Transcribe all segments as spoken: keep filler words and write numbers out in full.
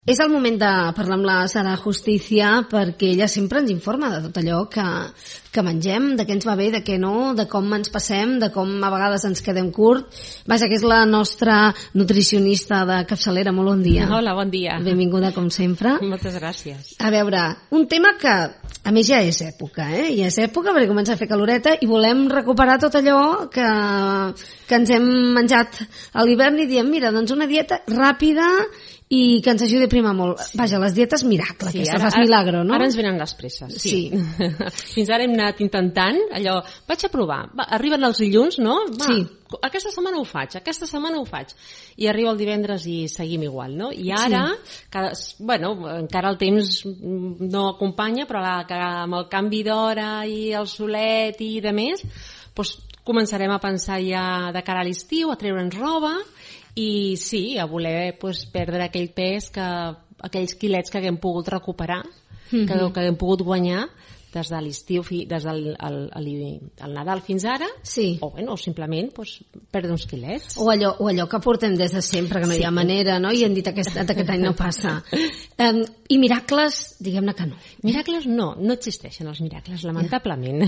És el moment de parlar amb la Sara Justicia perquè ella sempre ens informa de tot allò que, que mengem, de què ens va bé, de què no, de com ens passem, de com a vegades ens quedem curt. Vaja, que és la nostra nutricionista de capçalera. Molt bon dia. Hola, bon dia. Benvinguda, com sempre. Moltes gràcies. A veure, un tema que, a més, ja és època, eh? Ja és època perquè comença a fer caloreta i volem recuperar tot allò que, que ens hem menjat a l'hivern i diem, mira, doncs una dieta ràpida i que ens ajudi a primar molt. Vaja, les dietes miracle, sí, aquesta, ara, fas milagro, no? Ara ens venen les presses, sí. sí. Fins ara hem anat intentant, allò, vaig a provar, va, arriben els dilluns, no? Va, sí. Aquesta setmana ho faig, aquesta setmana ho faig. I arriba el divendres i seguim igual, no? I ara, sí. cada, bueno, encara el temps no acompanya, però la, que amb el canvi d'hora i el solet i de més, doncs començarem a pensar ja de cara a l'estiu, a treure'ns roba, i sí, a voler pues, perdre aquell pes, que, aquells quilets que haguem pogut recuperar, mm-hmm. que, que haguem pogut guanyar des de l'estiu, des del el, el, el Nadal fins ara, sí. o bueno, simplement pues, perdre uns quilets. O allò, o allò que portem des de sempre, que no sí. hi ha manera, no? I hem dit aquest, aquest any no passa. Um, I miracles, diguem-ne que no. Miracles no, no existeixen els miracles, lamentablement.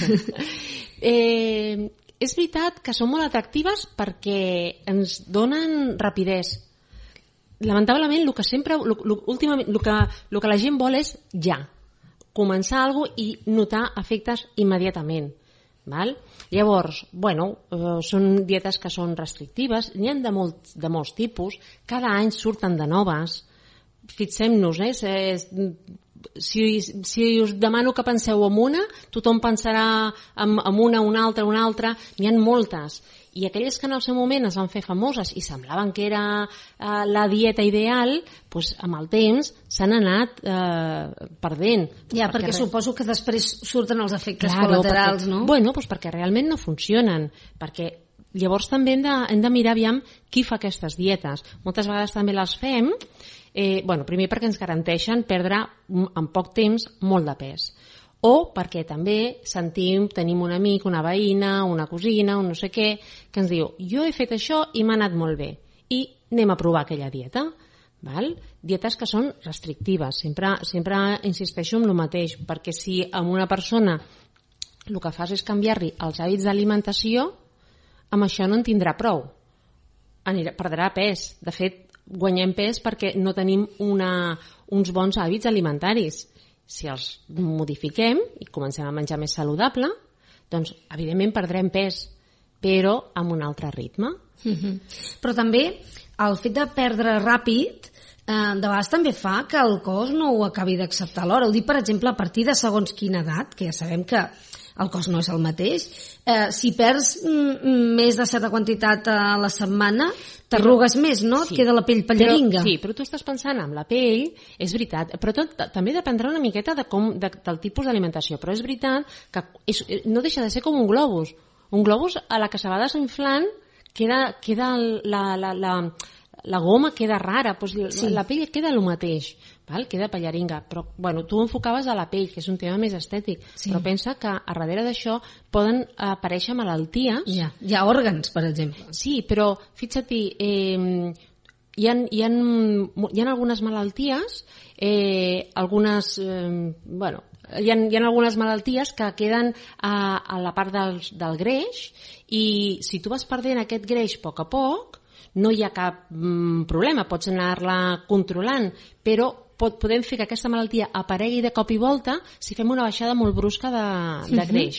eh... És veritat que són molt atractives perquè ens donen rapidesa. Lamentablement, el que sempre, el, el, últimament, el que, el que la gent vol és ja. Començar alguna cosa i notar efectes immediatament. Val? Llavors, bueno, eh, són dietes que són restrictives, n'hi ha de, molt, de molts tipus, cada any surten de noves. Fixem-nos, eh? És, Si, si us demano que penseu en una, tothom pensarà en, en una, una altra, una altra. N'hi ha moltes. I aquelles que en el seu moment es van fer famoses i semblaven que era eh, la dieta ideal, doncs amb el temps s'han anat eh, perdent. Ja, perquè, perquè re... suposo que després surten els efectes claro, col·laterals, perquè, no? Bueno, doncs perquè realment no funcionen. Perquè llavors també hem de, hem de mirar aviam qui fa aquestes dietes. Moltes vegades també les fem, eh, bueno, primer perquè ens garanteixen perdre en poc temps molt de pes. O perquè també sentim, tenim un amic, una veïna, una cosina, un no sé què, que ens diu, jo he fet això i m'ha anat molt bé. I anem a provar aquella dieta. Val? Dietes que són restrictives. Sempre, sempre insisteixo en el mateix, perquè si amb una persona el que fas és canviar-li els hàbits d'alimentació, amb això no en tindrà prou. Anirà, perdrà pes. De fet, guanyem pes perquè no tenim una, uns bons hàbits alimentaris. Si els modifiquem i comencem a menjar més saludable, doncs evidentment perdrem pes, però amb un altre ritme. Mm-hmm. Però també el fet de perdre ràpid eh, de vegades també fa que el cos no ho acabi d'acceptar alhora. Ho dic, per exemple, a partir de segons quina edat, que ja sabem que el cos no és el mateix, eh, si perds mm, més de certa quantitat a la setmana, t'arrugues més, no? Sí. Et queda la pell pallaringa. Però, sí, però tu estàs pensant en la pell, és veritat, però tot, també dependrà una miqueta de com, de, del tipus d'alimentació, però és veritat que és, no deixa de ser com un globus. Un globus a la que se va desinflant queda, queda la, la, la, la goma queda rara, doncs sí. La pell queda el mateix. Val? Queda pallaringa, però bueno, tu enfocaves a la pell, que és un tema més estètic, sí. Però pensa que a darrere d'això poden aparèixer malalties. Ja, hi ha òrgans, per exemple. Sí, però fixa't-hi, eh, hi, ha, hi, ha, hi ha algunes malalties, eh, algunes, eh, bueno, hi ha, hi ha algunes malalties que queden a, a la part del, del greix, i si tu vas perdent aquest greix a poc a poc, no hi ha cap mm, problema, pots anar-la controlant, però pot, podem fer que aquesta malaltia aparegui de cop i volta si fem una baixada molt brusca de, de greix.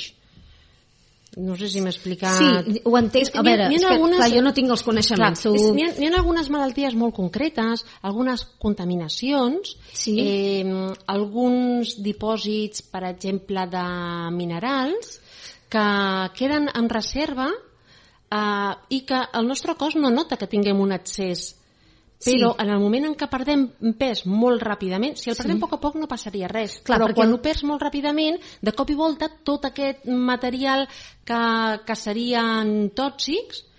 No sé si m'he explicat... Sí, ho entenc. A veure, és que algunes... clar, jo no tinc els coneixements. Clar, és, n'hi, ha, n'hi ha algunes malalties molt concretes, algunes contaminacions, sí. eh, alguns dipòsits, per exemple, de minerals, que queden en reserva eh, i que el nostre cos no nota que tinguem un excés. Però sí. En el moment en què perdem pes molt ràpidament, si el perdem sí. A poc a poc no passaria res. Clar, però perquè... quan ho perds molt ràpidament, de cop i volta tot aquest material que, que serien tòxics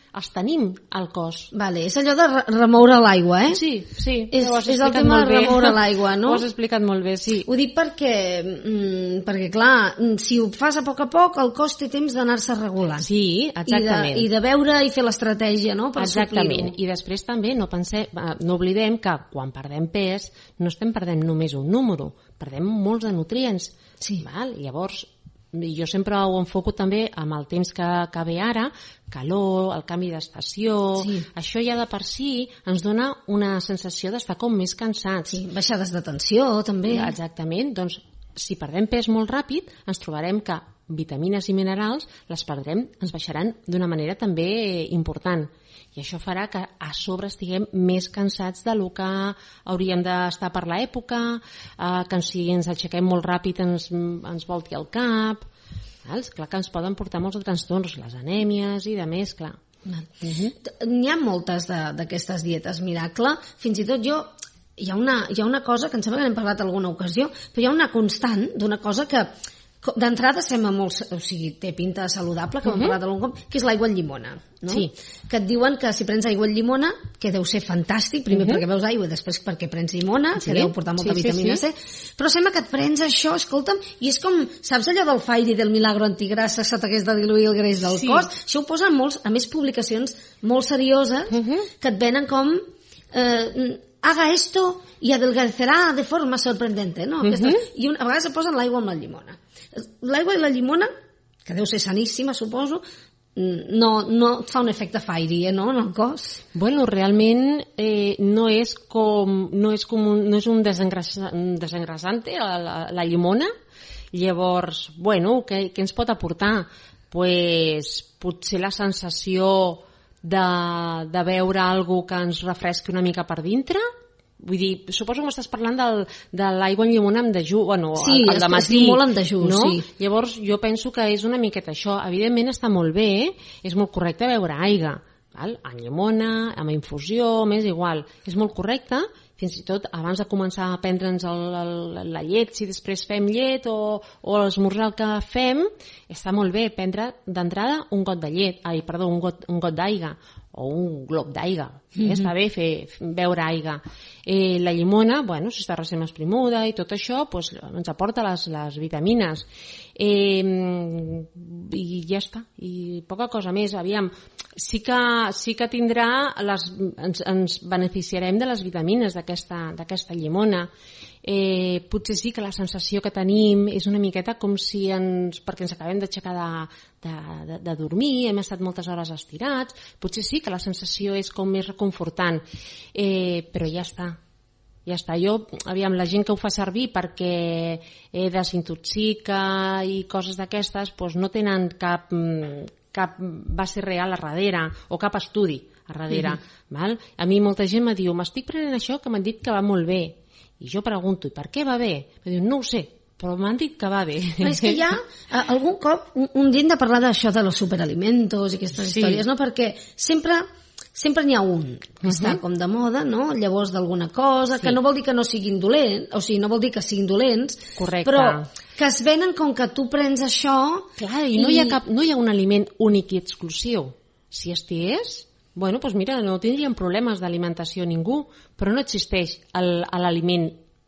els tenim al cos. Vale, és allò de remoure l'aigua, eh? Sí, sí. És, és el tema de remoure l'aigua, no? Ho has explicat molt bé, sí. Ho dic perquè, mm, perquè clar, si ho fas a poc a poc, el cos té temps d'anar-se regulant. Sí, exactament. I de, i de veure i fer l'estratègia, no?, per exactament. I després també no, pensem, no oblidem que quan perdem pes no estem perdent només un número, perdem molts de nutrients. Sí. Val? Llavors, jo sempre ho enfoco també amb el temps que, que ve ara, calor, el canvi d'estació, sí. Això ja de per si ens dona una sensació d'estar com més cansats. Sí, baixades de tensió també. Exactament, doncs si perdem pes molt ràpid ens trobarem que vitamines i minerals les perdrem, ens baixaran d'una manera també important. I això farà que a sobre estiguem més cansats del que hauríem d'estar per l'època, eh, que si ens aixequem molt ràpid ens, ens volti el cap. És clar que ens poden portar molts trastorns, les anèmies i de més, clar. Uh-huh. N'hi ha moltes d'aquestes dietes miracle. Fins i tot jo, hi ha, una, hi ha una cosa que em sembla que n'hem parlat alguna ocasió, però hi ha una constant d'una cosa que d'entrada sembla molt, o sigui, té pinta saludable, que uh-huh. hem parlat algun cop, que és l'aigua en llimona, no? Sí. Que et diuen que si prens aigua en llimona, que deu ser fantàstic, primer uh-huh. perquè veus aigua i després perquè prens llimona, sí. que deu portar molta sí, vitamina sí, sí. C, però sembla que et prens això, escolta'm, i és com, saps allò del Fairy del milagro antigrassa, se t'hagués de diluir el greix del sí. cos? Això ho posen molts, a més publicacions molt serioses, uh-huh. que et venen com eh, haga esto y adelgacerá de forma sorprendente, no? Uh-huh. Aquesta, i una, a vegades se posen l'aigua amb la llimona. L'aigua i la llimona, que deu ser saníssima, suposo, no, no et fa un efecte Fairy, eh, no, en el cos? Bueno, realment eh, no és com, no és com un, no és un desengrasante, la, la, la llimona. Llavors, bueno, què, què ens pot aportar? Pues, potser la sensació de, de veure alguna que ens refresqui una mica per dintre. Vull dir, suposo que m'estàs parlant del, de l'aigua en llimona amb dejú, bueno, sí, el, el de matí, molt en dejú, no? Sí. Llavors jo penso que és una miqueta això. Evidentment està molt bé, eh? És molt correcte beure aigua, val? En llimona, amb infusió, m'és igual. És molt correcte, fins i tot abans de començar a prendre'ns el, el, la llet, si després fem llet o, o l'esmorzar que fem, està molt bé prendre d'entrada un got de llet, ai, perdó, un got, un got d'aigua o un glob d'aigua. Mm-hmm. Està bé fer, beure aigua. Eh, la llimona, bueno, si està recent esprimuda i tot això, pues, ens aporta les, les vitamines. Eh, I ja està. I poca cosa més. Aviam, sí que, sí que tindrà les, ens, ens beneficiarem de les vitamines d'aquesta, d'aquesta llimona. Eh, potser sí que la sensació que tenim és una miqueta com si ens, perquè ens acabem d'aixecar de, de, de, de dormir, hem estat moltes hores estirats, potser sí que la sensació és com més reconfortant, eh, però ja està. Ja està. Jo, aviam, la gent que ho fa servir perquè eh, desintoxica i coses d'aquestes, doncs no tenen cap, cap base real a darrere o cap estudi a darrere. Mm-hmm. Val? A mi molta gent me diu, m'estic prenent això que m'han dit que va molt bé. I jo pregunto, i per què va bé? Em diu, no ho sé, però m'han dit que va bé. Però és que hi ha, algun cop, un, un dia hem de parlar d'això de los superalimentos i aquestes sí. històries, no? Perquè sempre, sempre n'hi ha un que uh-huh. està com de moda, no? Llavors d'alguna cosa, sí. que no vol dir que no siguin dolents, o sigui, no vol dir que siguin dolents, correcte. Però que es venen com que tu prens això... Clar, i, i... No, hi ha cap, no hi ha un aliment únic i exclusiu. Si estigués... Bueno, doncs mira, no tindríem problemes d'alimentació ningú, però no existeix l'aliment,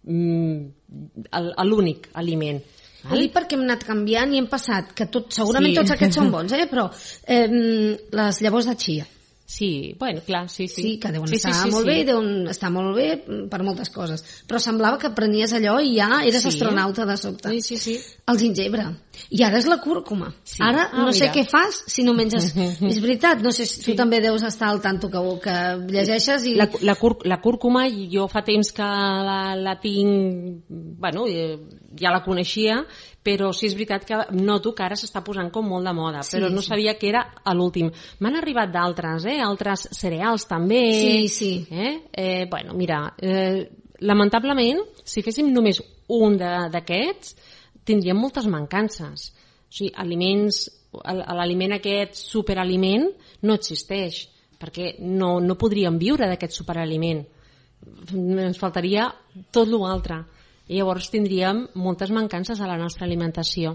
l'únic aliment. Ho dic perquè hem anat canviant i hem passat, que tot, segurament sí. tots aquests són bons, eh? Però eh, les llavors de chia. Sí, bueno, clar, sí, sí. Sí, que deuen sí, estar sí, sí, molt sí. bé, deuen estar molt bé per moltes coses. Però semblava que prenies allò i ja eres sí. astronauta de sobte. Sí, sí, sí. El gingebre. I ara és la cúrcuma. Sí. Ara ah, no sé mira. Què fas si no menges... És veritat, no sé si tu sí. també deus estar al tanto que, que llegeixes i... La, la, cur, la cúrcuma, jo fa temps que la, la tinc... Bueno, ja la coneixia, però sí és veritat que noto que ara s'està posant com molt de moda, sí, però no sí. sabia que era l'últim. M'han arribat d'altres, eh? Altres cereals també. Sí, sí. Eh? Eh, bueno, mira, eh, lamentablement, si féssim només un d'aquests, tindríem moltes mancances. O sigui, aliments, l'aliment aquest superaliment no existeix, perquè no, no podríem viure d'aquest superaliment. Ens faltaria tot l'altre. I llavors tindríem moltes mancances a la nostra alimentació.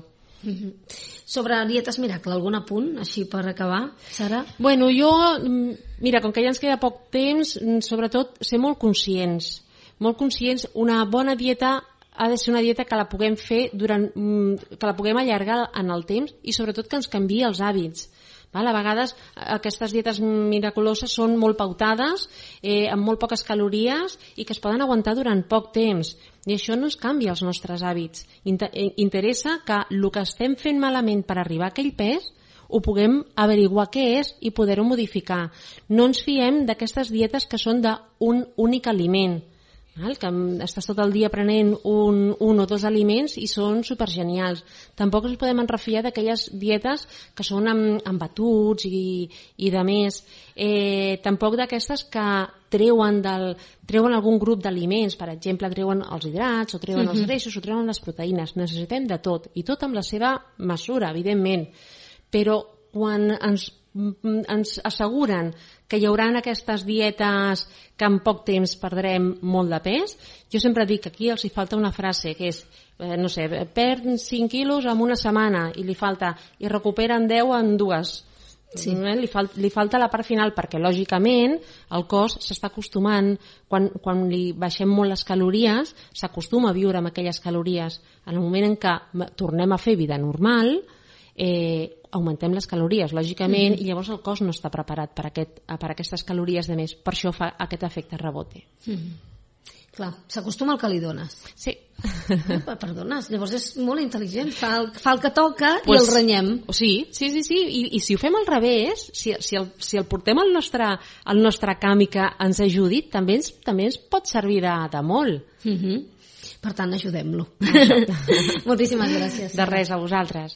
Mm-hmm. Sobre dietes miracle, algun apunt, així per acabar, Sara? Bueno, jo, mira, com que ja ens queda poc temps, sobretot ser molt conscients. Molt conscients, una bona dieta ha de ser una dieta que la puguem fer durant, que la puguem allargar en el temps i sobretot que ens canviï els hàbits. Val? A vegades aquestes dietes miraculoses són molt pautades, eh, amb molt poques calories i que es poden aguantar durant poc temps. I això no ens canvia els nostres hàbits. Inter- interessa que el que estem fent malament per arribar a aquell pes ho puguem averiguar què és i poder-ho modificar. No ens fiem d'aquestes dietes que són d'un únic aliment. Val? Que estàs tot el dia prenent un, un o dos aliments i són supergenials. Tampoc ens podem enrefiar d'aquelles dietes que són amb, amb batuts i, i de més. Eh, tampoc d'aquestes que treuen, del, treuen algun grup d'aliments, per exemple, treuen els hidrats o treuen uh-huh. els greixos o treuen les proteïnes. Necessitem de tot, i tot amb la seva mesura, evidentment. Però quan ens ens asseguren que hi haurà aquestes dietes que en poc temps perdrem molt de pes, jo sempre dic que aquí els hi falta una frase que és, eh, no sé, perd cinc quilos en una setmana i li falta, i recuperen deu en dues. Sí. Eh? Li, fal, li falta la part final perquè lògicament el cos s'està acostumant, quan, quan li baixem molt les calories s'acostuma a viure amb aquelles calories. En el moment en què tornem a fer vida normal, eh, augmentem les calories, lògicament, mm-hmm. i llavors el cos no està preparat per, aquest, per aquestes calories de més. Per això fa aquest efecte rebote. Mm-hmm. Clar, s'acostuma al que li dones. Sí. Opa, perdones, llavors és molt intel·ligent. Fa el, fa el que toca pues, i el renyem. Sí, sí, sí. sí. I, i si ho fem al revés, si, si, el, si el portem al nostre, al nostre camp i que ens ajudi, també ens, també ens pot servir de, de molt. Mm-hmm. Per tant, ajudem-lo. Moltíssimes gràcies. De res, a vosaltres.